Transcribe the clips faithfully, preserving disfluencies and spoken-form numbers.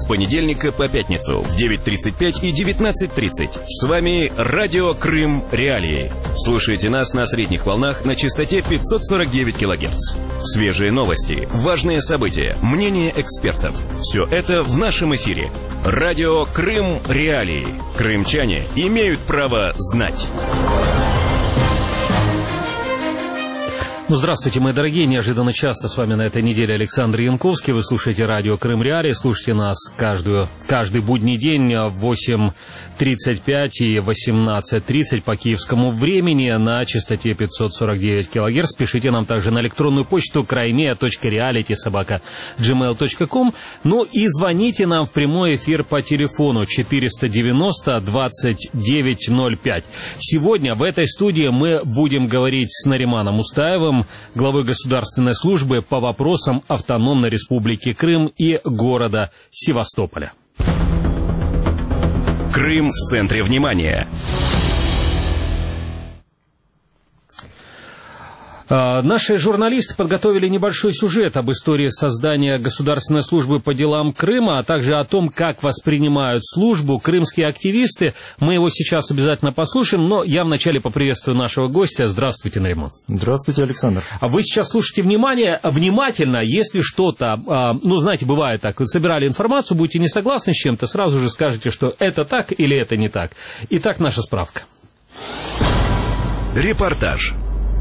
с понедельника по пятницу в девять тридцать пять и девятнадцать тридцать. С вами Радио Крым Реалии. Слушайте нас на средних волнах на частоте пятьсот сорок девять килогерц. Свежие новости, важные события, мнения экспертов. Все это в нашем эфире. Радио Крым Реалии. Крымчане имеют право знать. Ну, здравствуйте, мои дорогие. Неожиданно часто с вами на этой неделе Александр Янковский. Вы слушаете радио Крым Реалии. Слушайте нас каждую, каждый будний день в восемь тридцать пять и восемнадцать тридцать по киевскому времени на частоте пятьсот сорок девять килогерц. Пишите нам также на электронную почту краймея точка реалити собака джи мейл точка ком. Ну и звоните нам в прямой эфир по телефону четыреста девяносто двадцать девять ноль пять. Сегодня в этой студии мы будем говорить с Нариманом Устаевым, главой государственной службы по вопросам Автономной Республики Крым и города Севастополя. Крым в центре внимания. Наши журналисты подготовили небольшой сюжет об истории создания Государственной службы по делам Крыма, а также о том, как воспринимают службу крымские активисты. Мы его сейчас обязательно послушаем, но я вначале поприветствую нашего гостя. Здравствуйте, Нариман. Здравствуйте, Александр. Вы сейчас слушайте внимание, внимательно, если что-то, ну, знаете, бывает так, вы собирали информацию, будете не согласны с чем-то, сразу же скажете, что это так или это не так. Итак, наша справка. Репортаж.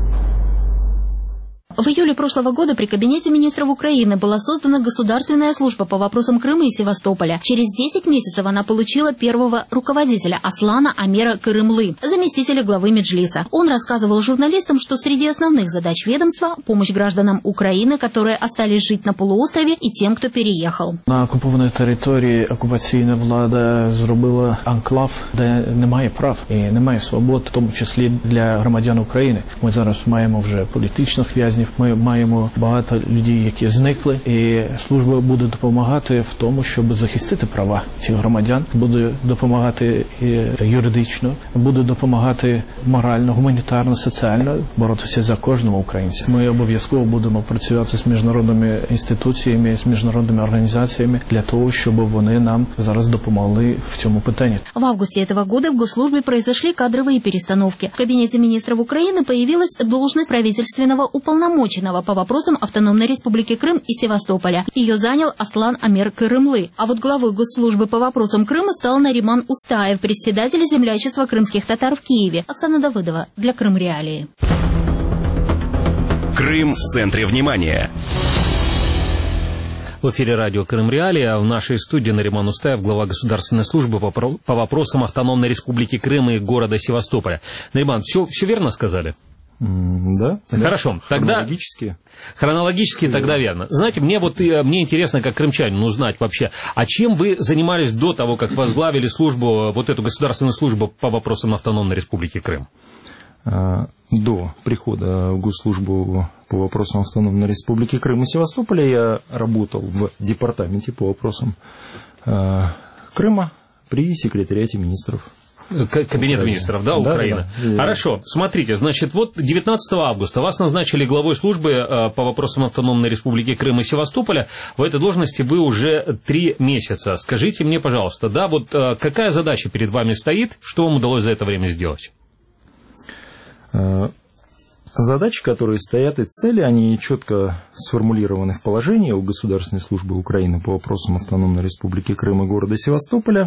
В июле прошлого года при Кабинете министров Украины была создана Государственная служба по вопросам Крыма и Севастополя. Через десять месяцев она получила первого руководителя Аслана Амера Кырымлы, заместителя главы Меджлиса. Он рассказывал журналистам, что среди основных задач ведомства – помощь гражданам Украины, которые остались жить на полуострове, и тем, кто переехал. На окупованій території окупаційна влада зробила анклав, де немає прав і немає свобод, в тому числі для громадян України. Ми зараз маємо вже політичних в'язнів. Ми маємо багато людей, які зникли, і служба буде допомагати в тому, щоб захистити права цих громадян, буде допомагати юридично, буде допомагати морально, гуманітарно, соціально, боротися за кожного українця. Ми обов'язково будемо працювати з міжнародними інституціями, з міжнародними організаціями для того, щоб вони нам зараз допомогли в цьому питанні. В августе этого года в госслужбе произошли кадровые перестановки. В Кабинете министров Украины появилась должность правительственного уполномоченного по вопросам Автономной Республики Крым и Севастополя. Ее занял Аслан Амер Кырымлы. А вот главой госслужбы по вопросам Крыма стал Нариман Устаев, председатель землячества крымских татар в Киеве. Оксана Давыдова для Крым Реалии. Крым в центре внимания. В эфире радио Крым Реалии, а в нашей студии Нариман Устаев, глава Государственной службы по, по вопросам Автономной Республики Крым и города Севастополя. Нариман, все, все верно сказали? Да. Хорошо, да. тогда хронологически. Хронологически Все тогда верно. Знаете, мне вот мне интересно, как крымчанину, узнать вообще, а чем вы занимались до того, как возглавили службу, вот эту государственную службу по вопросам Автономной Республики Крым? До прихода в госслужбу по вопросам Автономной Республики Крым и Севастополя я работал в департаменте по вопросам Крыма при секретариате министров. Кабинет Украины. Министров, да, Украины. Да, да. Хорошо, смотрите, значит, вот девятнадцатого августа вас назначили главой службы по вопросам Автономной Республики Крым и Севастополя. В этой должности вы уже три месяца. Скажите мне, пожалуйста, да, вот какая задача перед вами стоит, что вам удалось за это время сделать? Задачи, которые стоят, и цели, они четко сформулированы в положении у Государственной службы Украины по вопросам Автономной Республики Крым и города Севастополя.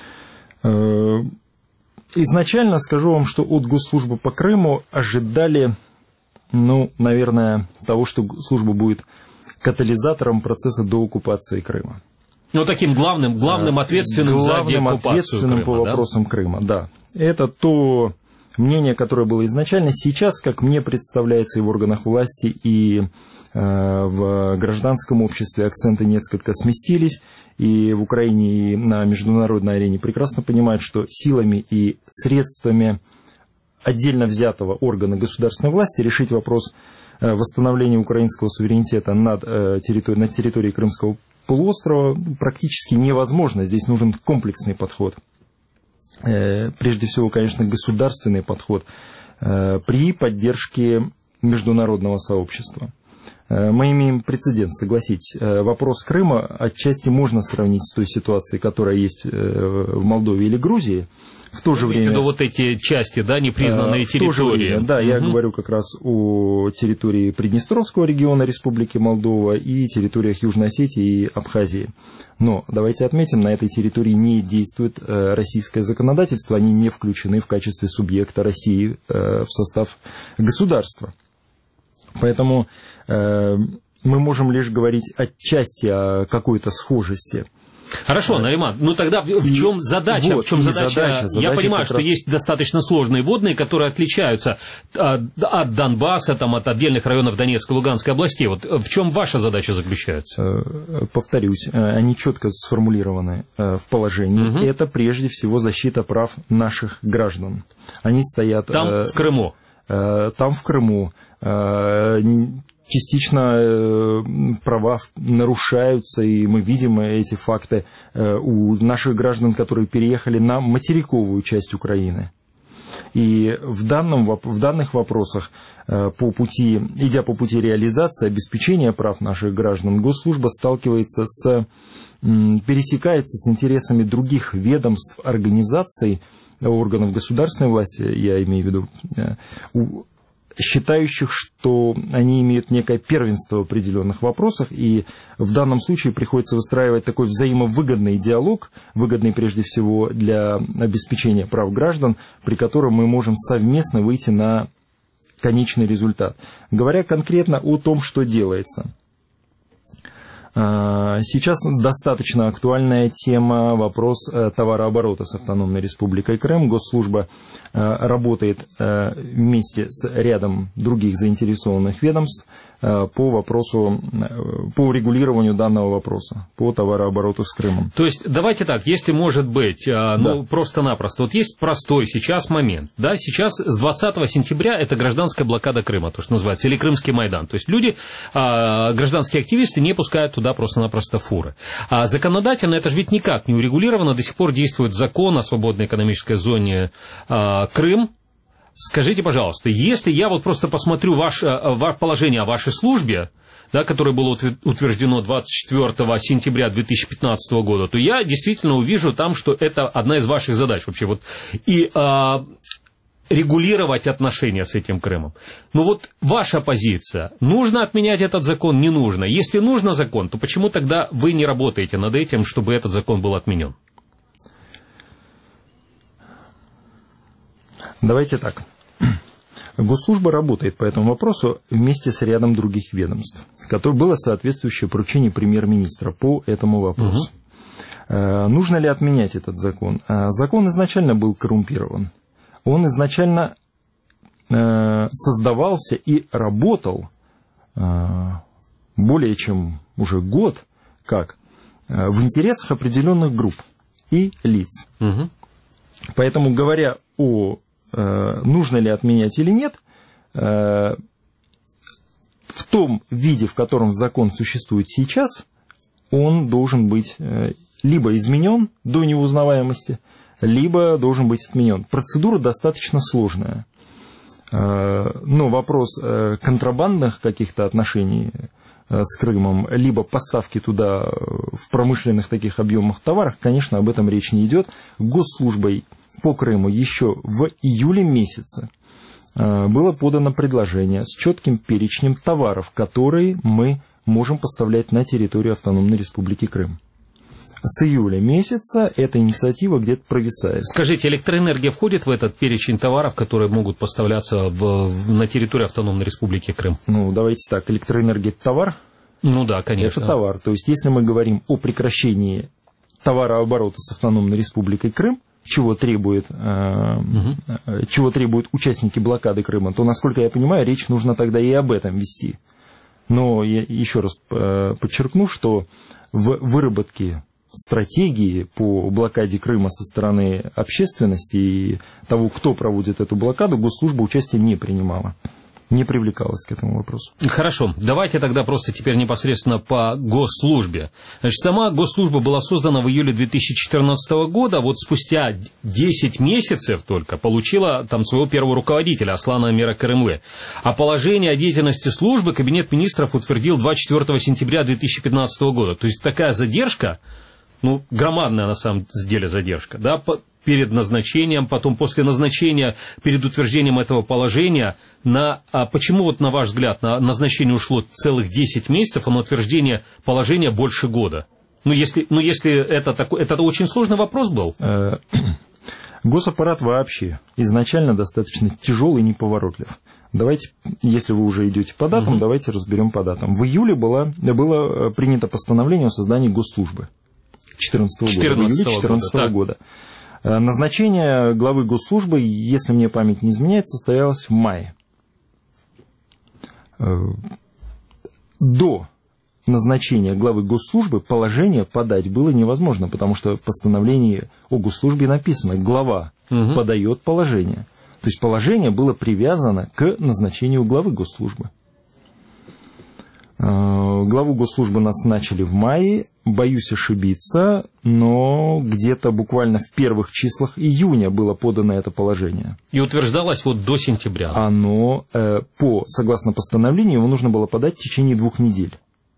Изначально скажу вам, что от госслужбы по Крыму ожидали, ну, наверное, того, что служба будет катализатором процесса дооккупации Крыма. Ну, таким главным, главным ответственным главным за деоккупацию ответственным Крыма, по да? вопросам Крыма, да. Это то мнение, которое было изначально. Сейчас, как мне представляется, и в органах власти, и в гражданском обществе акценты несколько сместились, и в Украине, и на международной арене прекрасно понимают, что силами и средствами отдельно взятого органа государственной власти решить вопрос восстановления украинского суверенитета над территорией, над территорией Крымского полуострова практически невозможно. Здесь нужен комплексный подход. Прежде всего, конечно, государственный подход при поддержке международного сообщества. Мы имеем прецедент, согласитесь. Вопрос Крыма отчасти можно сравнить с той ситуацией, которая есть в Молдове или Грузии. В то же время... вот эти части, да, непризнанные в территории. То же время, да, угу. Я говорю как раз о территории Приднестровского региона Республики Молдова и территориях Южной Осетии и Абхазии. Но давайте отметим, на этой территории не действует российское законодательство, они не включены в качестве субъекта России в состав государства. Поэтому мы можем лишь говорить отчасти о какой-то схожести. Хорошо, Нариман, ну тогда в, в чем задача? Вот, в чем задача? задача? Я задача понимаю, что раз... есть достаточно сложные водные, которые отличаются от, от Донбасса, там, от отдельных районов Донецкой и Луганской областей. Вот в чем ваша задача заключается? Повторюсь, они четко сформулированы в положении. Угу. Это прежде всего защита прав наших граждан. Они стоят... Там в Крыму? Там в Крыму. Частично права нарушаются, и мы видим эти факты у наших граждан, которые переехали на материковую часть Украины. И в, данном, в данных вопросах, по пути, идя по пути реализации, обеспечения прав наших граждан, госслужба сталкивается с, пересекается с интересами других ведомств, организаций, органов государственной власти, я имею в виду, считающих, что они имеют некое первенство в определенных вопросах, и в данном случае приходится выстраивать такой взаимовыгодный диалог, выгодный прежде всего для обеспечения прав граждан, при котором мы можем совместно выйти на конечный результат. Говоря конкретно о том, что делается. Сейчас достаточно актуальная тема, вопрос товарооборота с Автономной Республикой Крым. Госслужба работает вместе с рядом других заинтересованных ведомств по вопросу, по урегулированию данного вопроса, по товарообороту с Крымом. То есть, давайте так, если может быть, ну, да. просто-напросто, вот есть простой сейчас момент, да, сейчас с двадцатого сентября это гражданская блокада Крыма, то, что называется, или Крымский Майдан, то есть люди, гражданские активисты не пускают туда просто-напросто фуры. А законодательно это же ведь никак не урегулировано, до сих пор действует закон о свободной экономической зоне Крым. Скажите, пожалуйста, если я вот просто посмотрю ваше, ваше положение о вашей службе, да, которое было утверждено двадцать четвёртого сентября две тысячи пятнадцатого года, то я действительно увижу там, что это одна из ваших задач вообще. Вот, и а, регулировать отношения с этим Крымом. Ну вот ваша позиция. Нужно отменять этот закон, не нужно? Если нужно закон, то почему тогда вы не работаете над этим, чтобы этот закон был отменен? Давайте так. Госслужба работает по этому вопросу вместе с рядом других ведомств, в которых было соответствующее поручение премьер-министра по этому вопросу. Угу. Нужно ли отменять этот закон? Закон изначально был коррумпирован. Он изначально создавался и работал более чем уже год, как в интересах определенных групп и лиц. Угу. Поэтому, говоря о нужно ли отменять или нет, в том виде, в котором закон существует сейчас, он должен быть либо изменен до неузнаваемости, либо должен быть отменен. Процедура достаточно сложная. Но вопрос контрабандных каких-то отношений с Крымом, либо поставки туда в промышленных таких объемах товаров, конечно, об этом речь не идет. Госслужбой по Крыму еще в июле месяце было подано предложение с четким перечнем товаров, которые мы можем поставлять на территорию Автономной Республики Крым. С июля месяца эта инициатива где-то провисает. Скажите, электроэнергия входит в этот перечень товаров, которые могут поставляться в, на территорию Автономной Республики Крым? Ну, давайте так, электроэнергия – это товар? Ну да, конечно. Это товар. То есть, если мы говорим о прекращении товарооборота с Автономной Республикой Крым, чего требует, э, угу. чего требуют участники блокады Крыма, то, насколько я понимаю, речь нужно тогда и об этом вести. Но я еще раз подчеркну, что в выработке стратегии по блокаде Крыма со стороны общественности и того, кто проводит эту блокаду, госслужба участия не принимала. не привлекалась к этому вопросу. Хорошо, давайте тогда просто теперь непосредственно по госслужбе. Значит, сама госслужба была создана в июле две тысячи четырнадцатого года, вот спустя десять месяцев только получила там своего первого руководителя, Аслана Амира Карымлы. А положение о деятельности службы Кабинет министров утвердил двадцать четвёртого сентября две тысячи пятнадцатого года. То есть такая задержка, ну, громадная на самом деле задержка, да, по перед назначением, потом после назначения, перед утверждением этого положения, на, а почему, вот, на ваш взгляд, на назначение ушло целых десять месяцев, а на утверждение положения больше года? Ну, если, ну, если это, такой, это очень сложный вопрос был. Госаппарат вообще изначально достаточно тяжелый и неповоротлив. Давайте, если вы уже идете по датам, угу. давайте разберем по датам. В июле было, было принято постановление о создании госслужбы две тысячи четырнадцатого года. В июле две тысячи четырнадцатого года. Назначение главы госслужбы, если мне память не изменяет, состоялось в мае. До назначения главы госслужбы положение подать было невозможно, потому что в постановлении о госслужбе написано: глава угу. подает положение. То есть положение было привязано к назначению главы госслужбы. Главу госслужбы нас начали в мае, боюсь ошибиться, но где-то буквально в первых числах июня было подано это положение. И утверждалось вот до сентября. Оно, по, согласно постановлению, его нужно было подать в течение двух недель.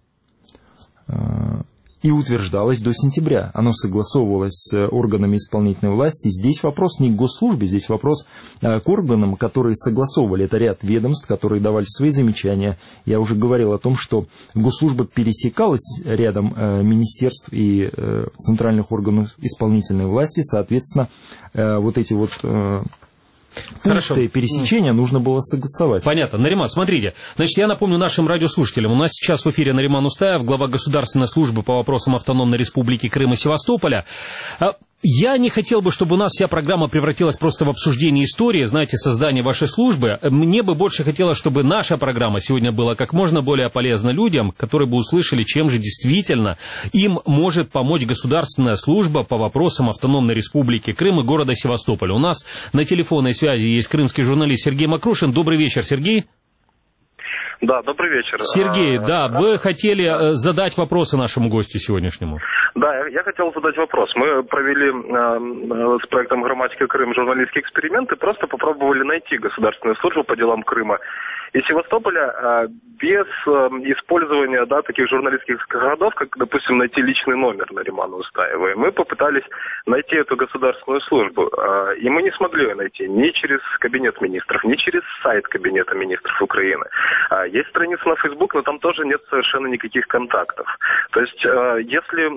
И утверждалось до сентября. Оно согласовывалось с органами исполнительной власти. Здесь вопрос не к госслужбе, здесь вопрос к органам, которые согласовывали. Это ряд ведомств, которые давали свои замечания. Я уже говорил о том, что госслужба пересекалась рядом министерств и центральных органов исполнительной власти. Соответственно, вот эти вот... Хорошо. Пункты пересечения нужно было согласовать. Понятно. Нариман, смотрите. Значит, я напомню нашим радиослушателям. У нас сейчас в эфире Нариман Устаев, глава Государственной службы по вопросам Автономной Республики Крым и Севастополя. Я не хотел бы, чтобы у нас вся программа превратилась просто в обсуждение истории, знаете, создания вашей службы. Мне бы больше хотелось, чтобы наша программа сегодня была как можно более полезна людям, которые бы услышали, чем же действительно им может помочь государственная служба по вопросам Автономной Республики Крым и города Севастополя. У нас на телефонной связи есть крымский журналист Сергей Макрушин. Добрый вечер, Сергей. Да, добрый вечер. Сергей, да, вы хотели задать вопросы нашему гостю сегодняшнему. Да, я хотел задать вопрос. Мы провели э, с проектом «Грамматика Крым» журналистский эксперимент и просто попробовали найти государственную службу по делам Крыма и Севастополя э, без э, использования, да, таких журналистских городов, как, допустим, найти личный номер Наримана Устаева. И мы попытались найти эту государственную службу, э, и мы не смогли ее найти ни через Кабинет министров, ни через сайт Кабинета министров Украины. Э, есть страница на Facebook, но там тоже нет совершенно никаких контактов. То есть, э, если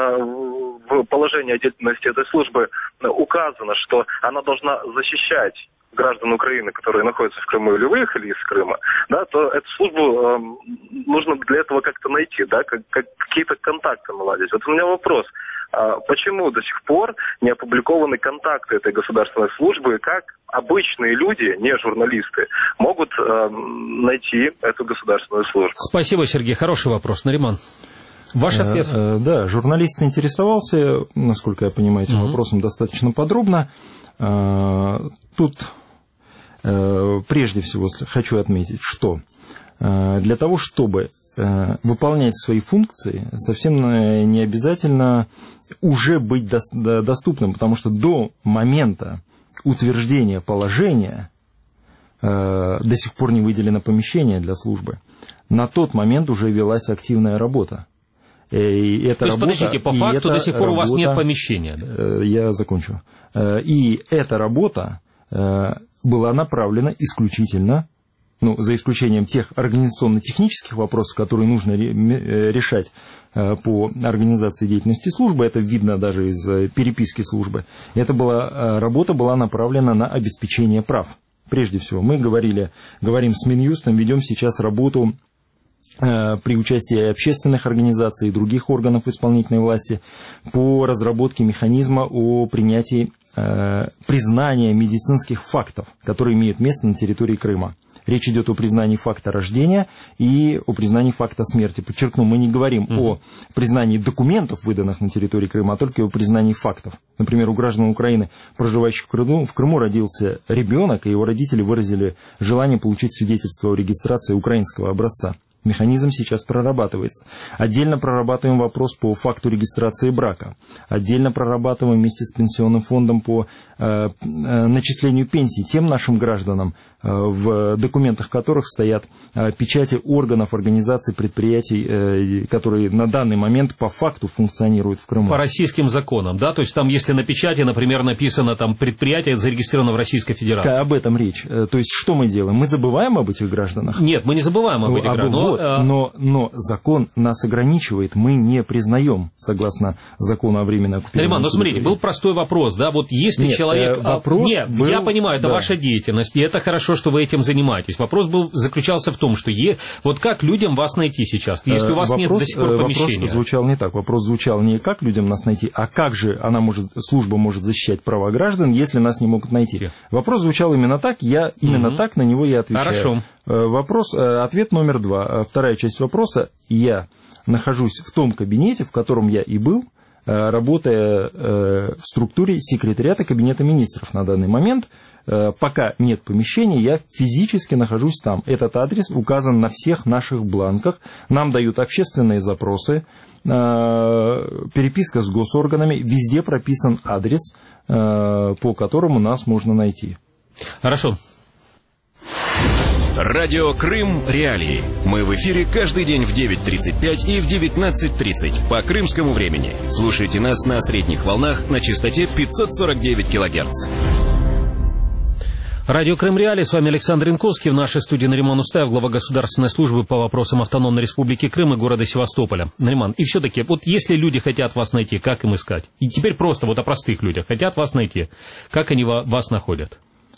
в положении о деятельности этой службы указано, что она должна защищать граждан Украины, которые находятся в Крыму или выехали из Крыма, да, то эту службу э, нужно для этого как-то найти, да, как, как, какие-то контакты наладить. Вот у меня вопрос. А почему до сих пор не опубликованы контакты этой государственной службы, как обычные люди, не журналисты, могут э, найти эту государственную службу? Спасибо, Сергей. Хороший вопрос. Нариман, ваш ответ? Да, журналист интересовался, насколько я понимаю, этим mm-hmm. вопросом достаточно подробно. Тут прежде всего хочу отметить, что для того, чтобы выполнять свои функции, совсем не обязательно уже быть доступным, потому что до момента утверждения положения до сих пор не выделено помещение для службы. На тот момент уже велась активная работа. И эта То есть, работа, подождите, по факту до сих пор работа, у вас нет помещения? Да? Я закончу. И эта работа была направлена исключительно, ну, за исключением тех организационно-технических вопросов, которые нужно решать по организации деятельности службы, это видно даже из переписки службы, эта была, работа была направлена на обеспечение прав. Прежде всего, мы говорили, говорим с Минюстом, ведем сейчас работу при участии общественных организаций и других органов исполнительной власти по разработке механизма о принятии э, признания медицинских фактов, которые имеют место на территории Крыма. Речь идет о признании факта рождения и о признании факта смерти. Подчеркну, мы не говорим mm-hmm. о признании документов, выданных на территории Крыма, а только о признании фактов. Например, у граждан Украины, проживающих в Крыму, в Крыму родился ребенок, и его родители выразили желание получить свидетельство о регистрации украинского образца. Механизм сейчас прорабатывается. Отдельно прорабатываем вопрос по факту регистрации брака. Отдельно прорабатываем вместе с Пенсионным фондом по э, э, начислению пенсий тем нашим гражданам, э, в документах которых стоят э, печати органов, организаций, предприятий, э, которые на данный момент по факту функционируют в Крыму. По российским законам, да? То есть там, если на печати, например, написано там предприятие зарегистрировано в Российской Федерации. Об этом речь. То есть что мы делаем? Мы забываем об этих гражданах? Нет, мы не забываем об этих об, гражданах. Вот, но, но закон нас ограничивает, мы не признаем, согласно закону о временно оккупированной Нариман, ну смотрите, был простой вопрос, да, вот если Нет, человек... Э, вопрос Нет, был... я понимаю, это да. ваша деятельность, и это хорошо, что вы этим занимаетесь. Вопрос был, заключался в том, что е... вот как людям вас найти сейчас, если у вас вопрос, нет до сих пор помещения? Вопрос звучал не так, вопрос звучал не как людям нас найти, а как же она может, служба может защищать права граждан, если нас не могут найти. Вопрос звучал именно так, я именно угу. так на него и отвечаю. Хорошо. Вопрос, ответ номер два, вторая часть вопроса. Я нахожусь в том кабинете, в котором я и был, работая в структуре секретариата Кабинета министров на данный момент. Пока нет помещения, я физически нахожусь там. Этот адрес указан на всех наших бланках. Нам дают общественные запросы, переписка с госорганами. Везде прописан адрес, по которому нас можно найти. Хорошо. Радио Крым Реалии. Мы в эфире каждый день в девять тридцать пять и в девятнадцать тридцать по крымскому времени. Слушайте нас на средних волнах на частоте пятьсот сорок девять килогерц. Радио Крым Реалии, с вами Александр Янковский. В нашей студии Нариман Устаев, глава Государственной службы по вопросам Автономной Республики Крым и города Севастополя. Нариман, и все-таки, вот если люди хотят вас найти, как им искать? И теперь просто вот о простых людях. Хотят вас найти, как они вас находят?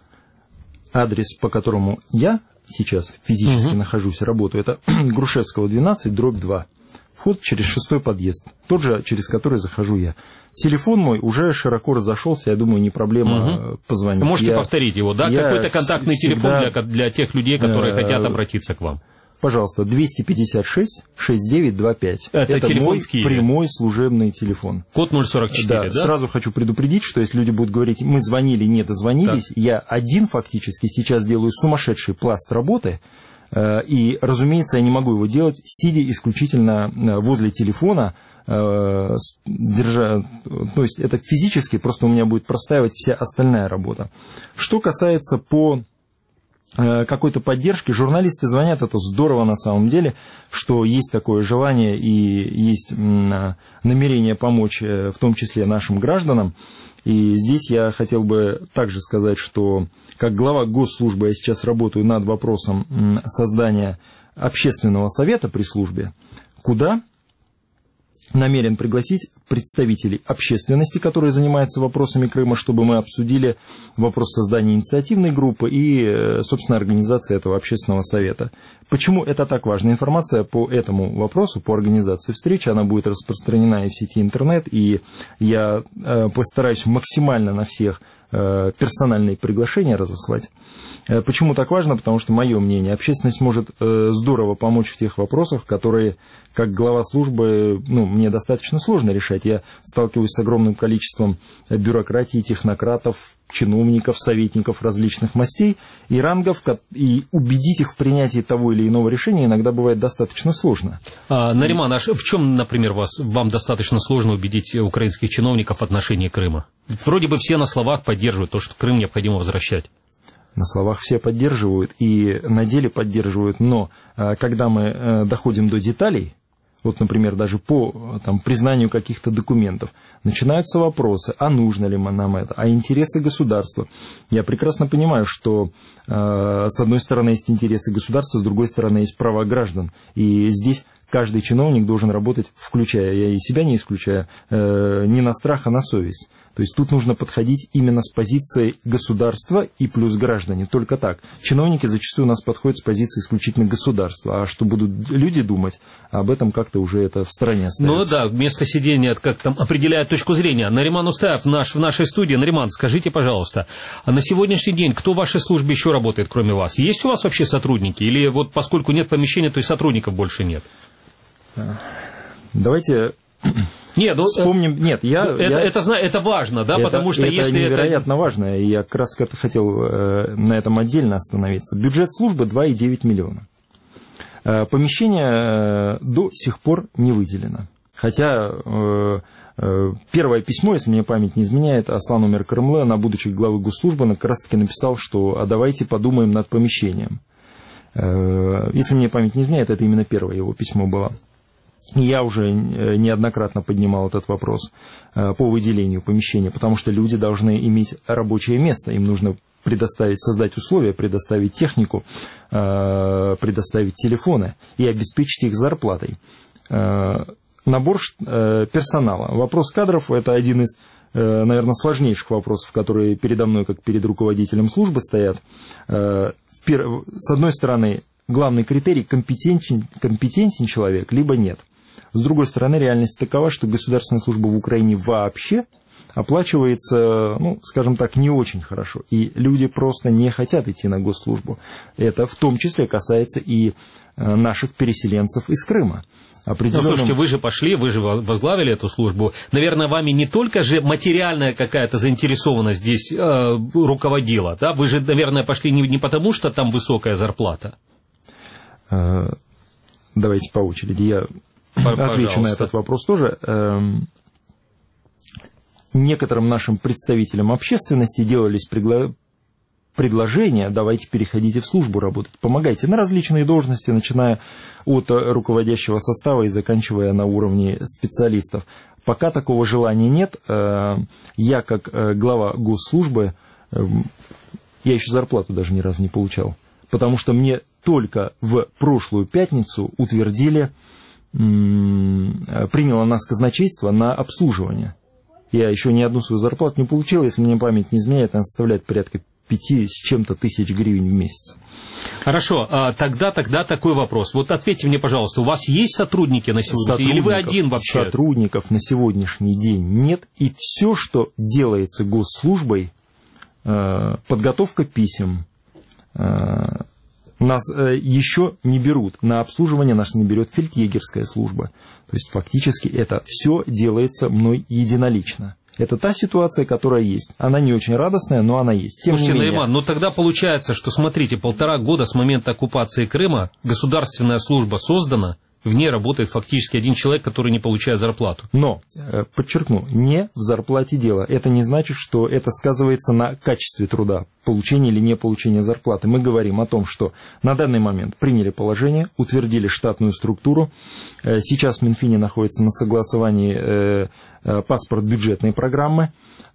Адрес, по которому я сейчас физически угу. нахожусь, работаю, это Грушевского, двенадцать, дробь два. Вход через шестой подъезд, тот же, через который захожу я. Телефон мой уже широко разошелся, я думаю, не проблема угу. позвонить. Вы можете я, повторить его, да? Какой-то контактный телефон для, для тех людей, которые э, хотят обратиться к вам. Пожалуйста, двести пятьдесят шесть шестьдесят девять двадцать пять. Это, это телефон мой в Киеве. Прямой служебный телефон. Код ноль сорок четыре, да, да? Сразу хочу предупредить, что если люди будут говорить, мы звонили, не дозвонились, так. я один фактически сейчас делаю сумасшедший пласт работы, и, разумеется, я не могу его делать, сидя исключительно возле телефона, держа, то есть это физически, просто у меня будет простаивать вся остальная работа. Что касается по какой-то поддержки, журналисты звонят, это здорово на самом деле, что есть такое желание и есть намерение помочь, в том числе нашим гражданам. И здесь я хотел бы также сказать, что как глава госслужбы я сейчас работаю над вопросом создания общественного совета при службе, куда намерен пригласить представителей общественности, которые занимаются вопросами Крыма, чтобы мы обсудили вопрос создания инициативной группы и, собственно, организации этого общественного совета. Почему это так важно? Информация по этому вопросу, по организации встречи, она будет распространена и в сети интернет, и я постараюсь максимально на всех персональные приглашения разослать. Почему так важно? Потому что, мое мнение, общественность может здорово помочь в тех вопросах, которые, как глава службы, ну, мне достаточно сложно решать. Я сталкиваюсь с огромным количеством бюрократии, технократов, чиновников, советников различных мастей и рангов, и убедить их в принятии того или иного решения иногда бывает достаточно сложно. А, Нариман, а в чем, например, вас, вам достаточно сложно убедить украинских чиновников в отношении Крыма? Вроде бы все на словах поддерживают то, что Крым необходимо возвращать. На словах все поддерживают и на деле поддерживают, но когда мы доходим до деталей, вот, например, даже по там, признанию каких-то документов, начинаются вопросы, а нужно ли нам это, а интересы государства. Я прекрасно понимаю, что э, с одной стороны есть интересы государства, с другой стороны есть права граждан. И здесь каждый чиновник должен работать, включая, я и себя не исключаю, э, не на страх, а на совесть. То есть тут нужно подходить именно с позиции государства и плюс граждане. Только так. Чиновники зачастую у нас подходят с позиции исключительно государства. А что будут люди думать, об этом как-то уже это в стороне остается. Ну да, место сидения как там определяет точку зрения. Нариман Устаев наш, в нашей студии. Нариман, скажите, пожалуйста, а на сегодняшний день кто в вашей службе еще работает, кроме вас? Есть у вас вообще сотрудники? Или вот поскольку нет помещения, то и сотрудников больше нет? Давайте... Нет, ну, вспомним. Нет, я, это, я... Это, это важно, да, это, потому что это если невероятно это... важно, и я как раз хотел э, на этом отдельно остановиться. Бюджет службы два и девять миллиона. Э, помещение э, до сих пор не выделено. Хотя э, э, первое письмо, если мне память не изменяет, Аслан Умер Карымлы, на будучи главы госслужбы, как раз таки написал, что а давайте подумаем над помещением. Э, если мне память не изменяет, это именно первое его письмо было. Я уже неоднократно поднимал этот вопрос по выделению помещения, потому что люди должны иметь рабочее место, им нужно предоставить, создать условия, предоставить технику, предоставить телефоны и обеспечить их зарплатой. Набор персонала. Вопрос кадров – это один из, наверное, сложнейших вопросов, которые передо мной, как перед руководителем службы, стоят. С одной стороны, главный критерий – компетентен, компетентен человек, либо нет. С другой стороны, реальность такова, что государственная служба в Украине вообще оплачивается, ну, скажем так, не очень хорошо. И люди просто не хотят идти на госслужбу. Это в том числе касается и наших переселенцев из Крыма. Определенным... Ну, слушайте, вы же пошли, вы же возглавили эту службу. Наверное, вами не только же материальная какая-то заинтересованность здесь э, руководила, да? Вы же, наверное, пошли не, не потому, что там высокая зарплата. Давайте по очереди. Я Пожалуйста. Отвечу на этот вопрос тоже. Некоторым нашим представителям общественности делались пригла... предложения, давайте переходите в службу работать, помогайте на различные должности, начиная от руководящего состава и заканчивая на уровне специалистов. Пока такого желания нет, я как глава госслужбы, я еще зарплату даже ни разу не получал, потому что мне только в прошлую пятницу утвердили, приняло нас казначейство на обслуживание. Я еще ни одну свою зарплату не получил, если мне память не изменяет, она составляет порядка пяти с чем-то тысяч гривен в месяц. Хорошо, а тогда, тогда такой вопрос. Вот ответьте мне, пожалуйста, у вас есть сотрудники на сегодня, или вы один вообще? Сотрудников на сегодняшний день нет, и все, что делается госслужбой, подготовка писем, нас еще не берут, на обслуживание нас не берет фельдъегерская служба. То есть фактически это все делается мной единолично. Это та ситуация, которая есть. Она не очень радостная, но она есть. Тем Слушайте, не менее... Нариман, ну тогда получается, что, смотрите, полтора года с момента оккупации Крыма государственная служба создана, в ней работает фактически один человек, который не получает зарплату. Но, подчеркну, не в зарплате дело. Это не значит, что это сказывается на качестве труда, получение или не получение зарплаты. Мы говорим о том, что на данный момент приняли положение, утвердили штатную структуру. Сейчас в Минфине находится на согласовании паспорт бюджетной программы.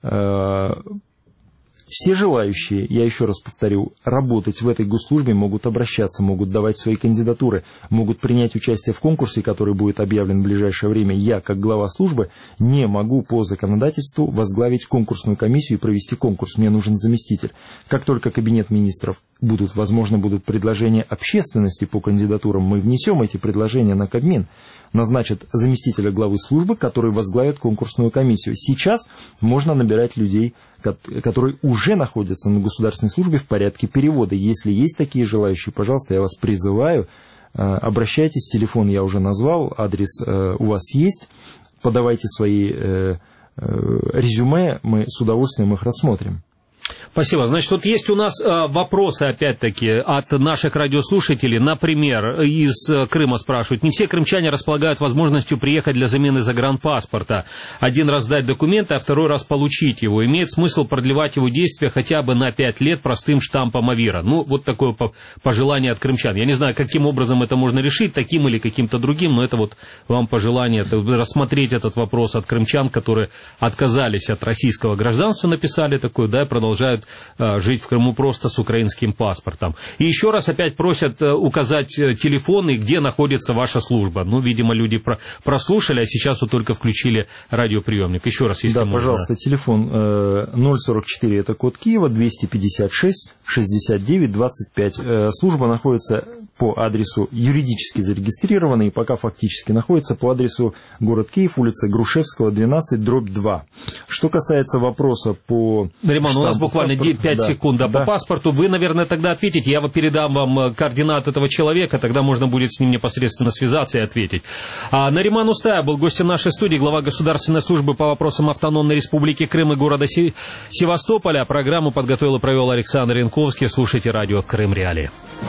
Все желающие, я еще раз повторю, работать в этой госслужбе могут обращаться, могут давать свои кандидатуры, могут принять участие в конкурсе, который будет объявлен в ближайшее время. Я, как глава службы, не могу по законодательству возглавить конкурсную комиссию и провести конкурс. Мне нужен заместитель. Как только кабинет министров будут, возможно, будут предложения общественности по кандидатурам, мы внесем эти предложения на Кабмин, назначат заместителя главы службы, который возглавит конкурсную комиссию. Сейчас можно набирать людей, которые уже находятся на государственной службе в порядке перевода. Если есть такие желающие, пожалуйста, я вас призываю, обращайтесь, телефон я уже назвал, адрес у вас есть, подавайте свои резюме, мы с удовольствием их рассмотрим. Спасибо. Значит, вот есть у нас э, вопросы, опять-таки, от наших радиослушателей. Например, из Крыма спрашивают. Не все крымчане располагают возможностью приехать для замены загранпаспорта. Один раз сдать документы, а второй раз получить его. Имеет смысл продлевать его действие хотя бы на пять лет простым штампом АВИРа. Ну, вот такое пожелание от крымчан. Я не знаю, каким образом это можно решить, таким или каким-то другим, но это вот вам пожелание это, рассмотреть этот вопрос от крымчан, которые отказались от российского гражданства, написали такое, да, и продолжают продолжают э, жить в Крыму просто с украинским паспортом. И еще раз опять просят э, указать э, телефоны, где находится ваша служба. Ну, видимо, люди про- прослушали, а сейчас вот только включили радиоприемник. Еще раз, если да, можно. Пожалуйста, телефон э, ноль сорок четыре, это код Киева, двести пятьдесят шесть шестьдесят девять двадцать пять. Э, служба находится по адресу юридически зарегистрированный, и пока фактически находится по адресу город Киев, улица Грушевского, двенадцать, дробь два. Что касается вопроса по... Нариман, у нас буквально пять да, секунд да, да. по паспорту. Вы, наверное, тогда ответите. Я передам вам координаты этого человека, тогда можно будет с ним непосредственно связаться и ответить. А Нариман Устаев был гостем нашей студии, глава Государственной службы по вопросам Автономной Республики Крым и города Севастополя. Программу подготовил и провел Александр Янковский. Слушайте радио Крым Реалии.